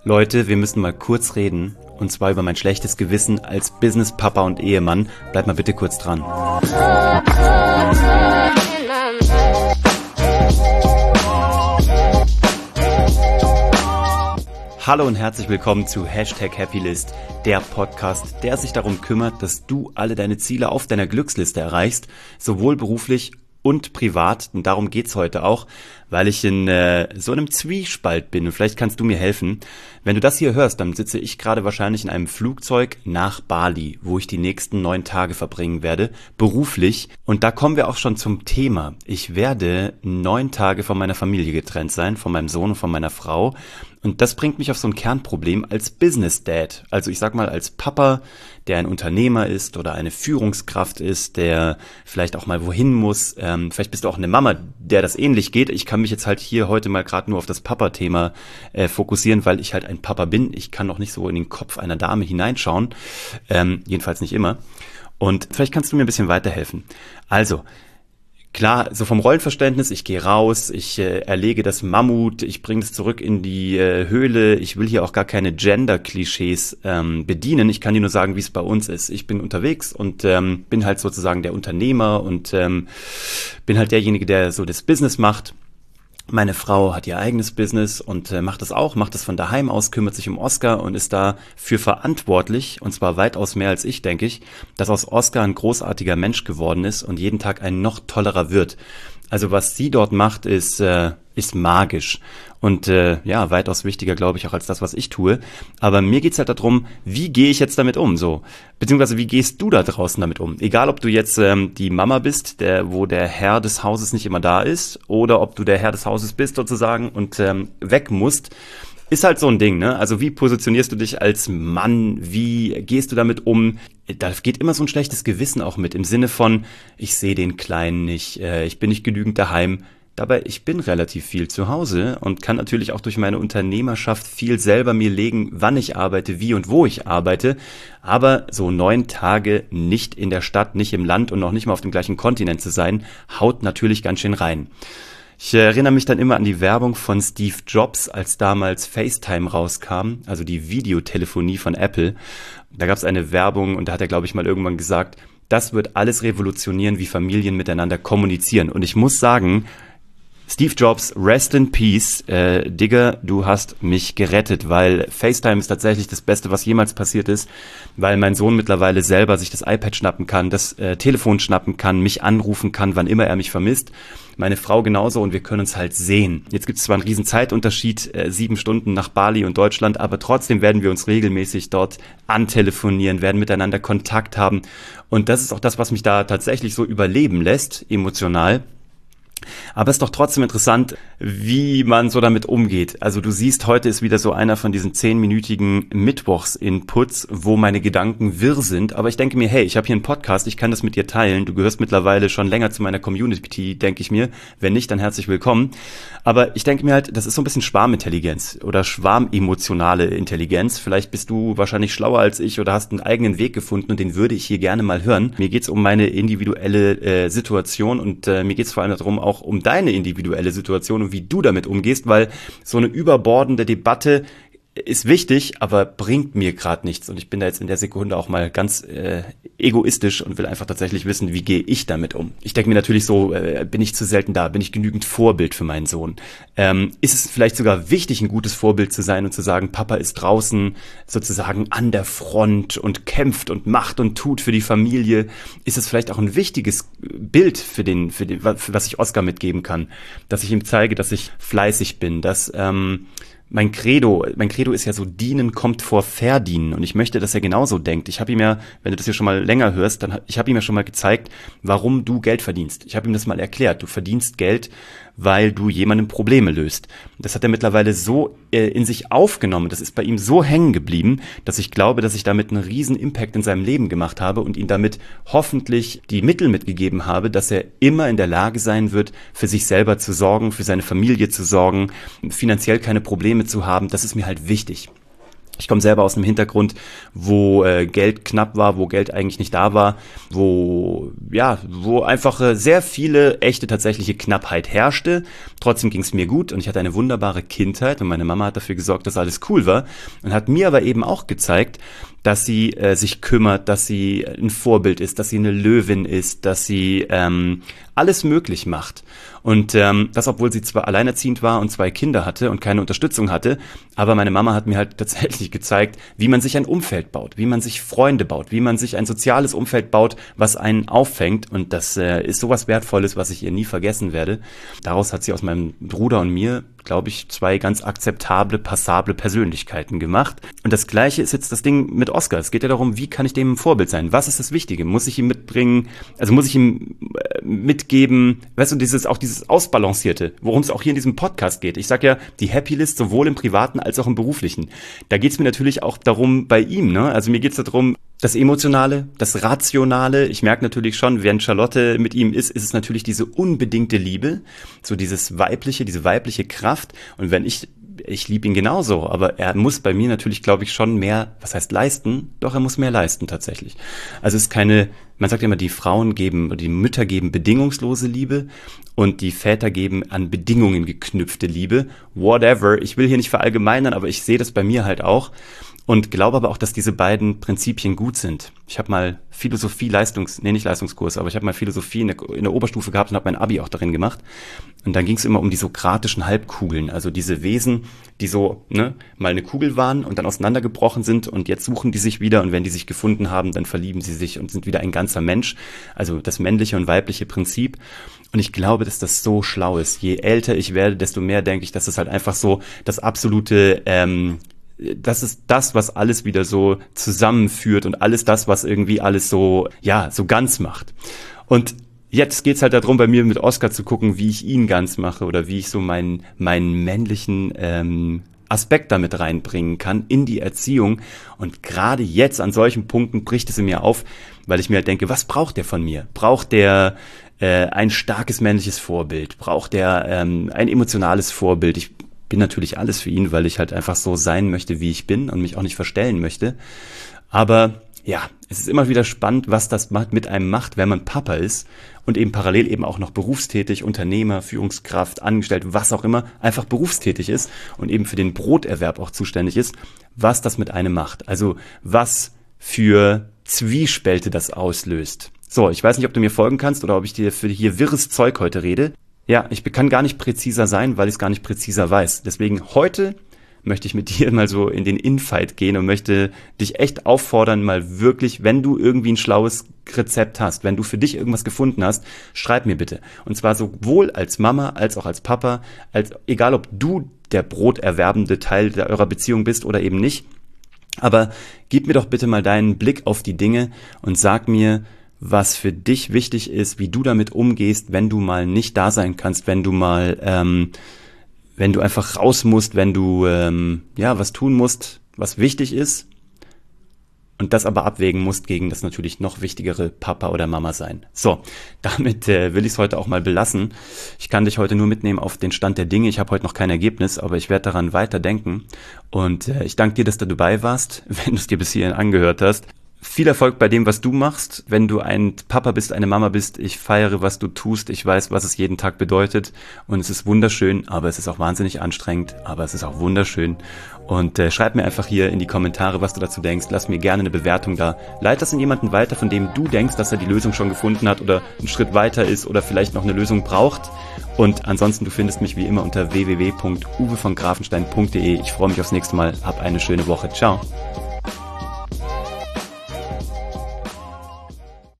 Leute, wir müssen mal kurz reden. Und zwar über mein schlechtes Gewissen als Business-Papa und Ehemann. Bleibt mal bitte kurz dran. Hallo und herzlich willkommen zu #Happylist, der Podcast, der sich darum kümmert, dass du alle deine Ziele auf deiner Glücksliste erreichst, sowohl beruflich und privat. Und darum geht's heute auch, weil ich in so einem Zwiespalt bin. Und vielleicht kannst du mir helfen. Wenn du das hier hörst, dann sitze ich gerade wahrscheinlich in einem Flugzeug nach Bali, wo ich die nächsten 9 Tage verbringen werde, beruflich. Und da kommen wir auch schon zum Thema. Ich werde 9 Tage von meiner Familie getrennt sein, von meinem Sohn und von meiner Frau. Und das bringt mich auf so ein Kernproblem als Business Dad. Also ich sag mal als Papa, der ein Unternehmer ist oder eine Führungskraft ist, der vielleicht auch mal wohin muss. Vielleicht bist du auch eine Mama, der das ähnlich geht. Ich kann mich jetzt halt hier heute mal gerade nur auf das Papa-Thema fokussieren, weil ich halt ein Papa bin. Ich kann noch nicht so in den Kopf einer Dame hineinschauen. Jedenfalls nicht immer. Und vielleicht kannst du mir ein bisschen weiterhelfen. Also, klar, so vom Rollenverständnis, ich gehe raus, ich erlege das Mammut, ich bringe es zurück in die Höhle. Ich will hier auch gar keine Gender-Klischees bedienen. Ich kann dir nur sagen, wie es bei uns ist. Ich bin unterwegs und bin halt sozusagen der Unternehmer und bin halt derjenige, der so das Business macht. Meine Frau hat ihr eigenes Business und macht das von daheim aus, kümmert sich um Oscar und ist dafür verantwortlich, und zwar weitaus mehr als ich, denke ich, dass aus Oscar ein großartiger Mensch geworden ist und jeden Tag ein noch tollerer wird. Also was sie dort macht, ist magisch und weitaus wichtiger, glaube ich, auch als das, was ich tue. Aber mir geht's halt darum, wie gehe ich jetzt damit um, so, beziehungsweise wie gehst du da draußen damit um? Egal, ob du jetzt die Mama bist, wo der Herr des Hauses nicht immer da ist, oder ob du der Herr des Hauses bist sozusagen und weg musst. Ist halt so ein Ding, ne? Also wie positionierst du dich als Mann? Wie gehst du damit um? Da geht immer so ein schlechtes Gewissen auch mit, im Sinne von, ich sehe den Kleinen nicht, ich bin nicht genügend daheim. Dabei, ich bin relativ viel zu Hause und kann natürlich auch durch meine Unternehmerschaft viel selber mir legen, wann ich arbeite, wie und wo ich arbeite. Aber so 9 Tage nicht in der Stadt, nicht im Land und noch nicht mal auf dem gleichen Kontinent zu sein, haut natürlich ganz schön rein. Ich erinnere mich dann immer an die Werbung von Steve Jobs, als damals FaceTime rauskam, also die Videotelefonie von Apple. Da gab es eine Werbung und da hat er, glaube ich, mal irgendwann gesagt, das wird alles revolutionieren, wie Familien miteinander kommunizieren. Und ich muss sagen, Steve Jobs, rest in peace, Digga, du hast mich gerettet, weil FaceTime ist tatsächlich das Beste, was jemals passiert ist, weil mein Sohn mittlerweile selber sich das iPad schnappen kann, das Telefon schnappen kann, mich anrufen kann, wann immer er mich vermisst. Meine Frau genauso und wir können uns halt sehen. Jetzt gibt es zwar einen riesen Zeitunterschied, 7 Stunden nach Bali und Deutschland, aber trotzdem werden wir uns regelmäßig dort antelefonieren, werden miteinander Kontakt haben. Und das ist auch das, was mich da tatsächlich so überleben lässt, emotional. Aber es ist doch trotzdem interessant, wie man so damit umgeht. Also du siehst, heute ist wieder so einer von diesen 10-minütigen Mittwochs-Inputs, wo meine Gedanken wirr sind. Aber ich denke mir, hey, ich habe hier einen Podcast, ich kann das mit dir teilen. Du gehörst mittlerweile schon länger zu meiner Community, denke ich mir. Wenn nicht, dann herzlich willkommen. Aber ich denke mir halt, das ist so ein bisschen Schwarmintelligenz oder schwarmemotionale Intelligenz. Vielleicht bist du wahrscheinlich schlauer als ich oder hast einen eigenen Weg gefunden und den würde ich hier gerne mal hören. Mir geht's um meine individuelle Situation und mir geht's vor allem darum, auch um deine individuelle Situation und wie du damit umgehst, weil so eine überbordende Debatte ist wichtig, aber bringt mir gerade nichts. Und ich bin da jetzt in der Sekunde auch mal ganz egoistisch und will einfach tatsächlich wissen, wie gehe ich damit um. Ich denke mir natürlich so, bin ich zu selten da? Bin ich genügend Vorbild für meinen Sohn? Ist es vielleicht sogar wichtig, ein gutes Vorbild zu sein und zu sagen, Papa ist draußen sozusagen an der Front und kämpft und macht und tut für die Familie? Ist es vielleicht auch ein wichtiges Bild für was ich Oscar mitgeben kann? Dass ich ihm zeige, dass ich fleißig bin, dass mein Credo ist ja so, dienen kommt vor verdienen und ich möchte, dass er genauso denkt. Ich habe ihm ja, wenn du das hier schon mal länger hörst, ich habe ihm ja schon mal gezeigt, warum du Geld verdienst. Ich habe ihm das mal erklärt. Du verdienst Geld, weil du jemandem Probleme löst. Das hat er mittlerweile so in sich aufgenommen, das ist bei ihm so hängen geblieben, dass ich glaube, dass ich damit einen riesen Impact in seinem Leben gemacht habe und ihm damit hoffentlich die Mittel mitgegeben habe, dass er immer in der Lage sein wird, für sich selber zu sorgen, für seine Familie zu sorgen, finanziell keine Probleme zu haben. Das ist mir halt wichtig. Ich komme selber aus einem Hintergrund, wo Geld knapp war, wo Geld eigentlich nicht da war, wo einfach sehr viele echte tatsächliche Knappheit herrschte. Trotzdem ging es mir gut und ich hatte eine wunderbare Kindheit und meine Mama hat dafür gesorgt, dass alles cool war und hat mir aber eben auch gezeigt, dass sie sich kümmert, dass sie ein Vorbild ist, dass sie eine Löwin ist, dass sie alles möglich macht. Und das, obwohl sie zwar alleinerziehend war und 2 Kinder hatte und keine Unterstützung hatte, aber meine Mama hat mir halt tatsächlich gezeigt, wie man sich ein Umfeld baut, wie man sich Freunde baut, wie man sich ein soziales Umfeld baut, was einen auffängt. Und das ist sowas Wertvolles, was ich ihr nie vergessen werde. Daraus hat sie aus meinem Bruder und mir, glaube ich, 2 ganz akzeptable, passable Persönlichkeiten gemacht. Und das Gleiche ist jetzt das Ding mit Oscar. Es geht ja darum, wie kann ich dem ein Vorbild sein? Was ist das Wichtige? Muss ich ihm mitbringen, also muss ich ihm mitgeben, weißt du, dieses Ausbalancierte, worum es auch hier in diesem Podcast geht. Ich sage ja, die Happy List sowohl im Privaten als auch im Beruflichen. Da geht es mir natürlich auch darum bei ihm, ne? Also mir geht es darum, das Emotionale, das Rationale. Ich merke natürlich schon, während Charlotte mit ihm ist es natürlich diese unbedingte Liebe, so diese weibliche Kraft. Und wenn ich liebe ihn genauso, aber er muss bei mir natürlich, glaube ich, schon mehr, was heißt leisten? Doch, er muss mehr leisten tatsächlich. Also es ist keine, man sagt immer, die Frauen geben, oder die Mütter geben bedingungslose Liebe und die Väter geben an Bedingungen geknüpfte Liebe. Whatever, ich will hier nicht verallgemeinern, aber ich sehe das bei mir halt auch. Und glaube aber auch, dass diese beiden Prinzipien gut sind. Ich habe mal nicht Leistungskurs, aber ich habe mal Philosophie in der Oberstufe gehabt und habe mein Abi auch darin gemacht. Und dann ging es immer um die sokratischen Halbkugeln, also diese Wesen, die so mal eine Kugel waren und dann auseinandergebrochen sind und jetzt suchen die sich wieder und wenn die sich gefunden haben, dann verlieben sie sich und sind wieder ein ganzer Mensch. Also das männliche und weibliche Prinzip. Und ich glaube, dass das so schlau ist. Je älter ich werde, desto mehr denke ich, dass das halt einfach so das absolute das ist das, was alles wieder so zusammenführt und alles das, was irgendwie alles so ganz macht. Und jetzt geht's halt darum, bei mir mit Oscar zu gucken, wie ich ihn ganz mache oder wie ich so meinen männlichen Aspekt damit reinbringen kann in die Erziehung. Und gerade jetzt an solchen Punkten bricht es in mir auf, weil ich mir halt denke, was braucht der von mir? Braucht der ein starkes männliches Vorbild? Braucht der ein emotionales Vorbild? Ich bin natürlich alles für ihn, weil ich halt einfach so sein möchte, wie ich bin und mich auch nicht verstellen möchte. Aber ja, es ist immer wieder spannend, was das mit einem macht, wenn man Papa ist und eben parallel eben auch noch berufstätig, Unternehmer, Führungskraft, Angestellt, was auch immer, einfach berufstätig ist und eben für den Broterwerb auch zuständig ist, was das mit einem macht. Also was für Zwiespälte das auslöst. So, ich weiß nicht, ob du mir folgen kannst oder ob ich dir für hier wirres Zeug heute rede. Ja, ich kann gar nicht präziser sein, weil ich es gar nicht präziser weiß. Deswegen heute möchte ich mit dir mal so in den Infight gehen und möchte dich echt auffordern, mal wirklich, wenn du irgendwie ein schlaues Rezept hast, wenn du für dich irgendwas gefunden hast, schreib mir bitte. Und zwar sowohl als Mama als auch als Papa, egal ob du der broterwerbende Teil eurer Beziehung bist oder eben nicht. Aber gib mir doch bitte mal deinen Blick auf die Dinge und sag mir, was für dich wichtig ist, wie du damit umgehst, wenn du mal nicht da sein kannst, wenn du mal, wenn du einfach raus musst, wenn du was tun musst, was wichtig ist und das aber abwägen musst gegen das natürlich noch wichtigere Papa oder Mama sein. So, damit will ich es heute auch mal belassen. Ich kann dich heute nur mitnehmen auf den Stand der Dinge. Ich habe heute noch kein Ergebnis, aber ich werde daran weiterdenken und ich danke dir, dass du dabei warst, wenn du es dir bis hierhin angehört hast. Viel Erfolg bei dem, was du machst. Wenn du ein Papa bist, eine Mama bist, ich feiere, was du tust. Ich weiß, was es jeden Tag bedeutet. Und es ist wunderschön, aber es ist auch wahnsinnig anstrengend. Aber es ist auch wunderschön. Und schreib mir einfach hier in die Kommentare, was du dazu denkst. Lass mir gerne eine Bewertung da. Leite das an jemanden weiter, von dem du denkst, dass er die Lösung schon gefunden hat oder einen Schritt weiter ist oder vielleicht noch eine Lösung braucht. Und ansonsten, du findest mich wie immer unter www.uwevongrafenstein.de. Ich freue mich aufs nächste Mal. Hab eine schöne Woche. Ciao.